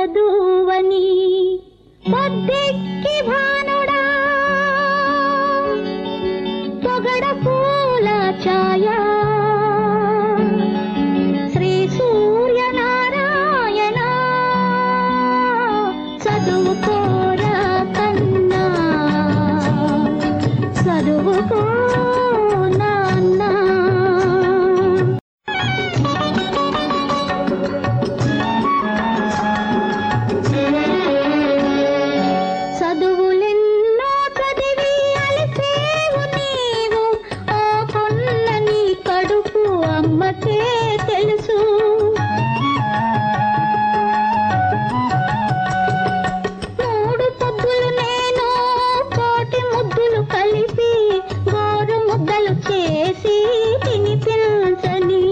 వధూవని పొద్దెక్కి భానుడా పొగడ పూల ఛాయ శ్రీ సూర్యనారాయణ చదువుకోర కన్నా చదువుకో నాన్నా చదువులెన్నో చదివి అలసేవు నీవు ఓ కొన్నని కడుపు అమ్మకే తెలుసు మూడు పొద్దులు నేను కోటి ముద్దులు కలిపి గోరు ముద్దలు చేసి తినిపించని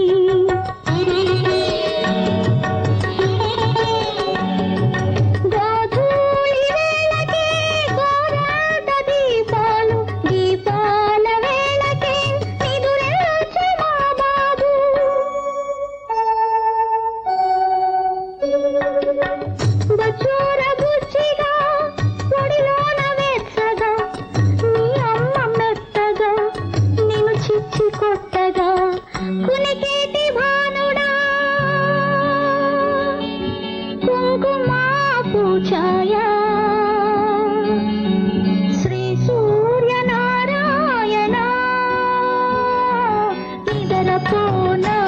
గోధూళి వేళకే గోరాట దీపాలు దీపాల వేళకే నిదురేల్చు మా బాబు బచ్చోర బుచ్చిగా పొడిలోన వెచ్చగా నీ అమ్మ మెత్తగా నిన్ను చిచ్చి కొట్టగా కునికేటి భానుడా కుంకుమాపు ఛాయ శ్రీ సూర్యనారాయణ నిదరపోనా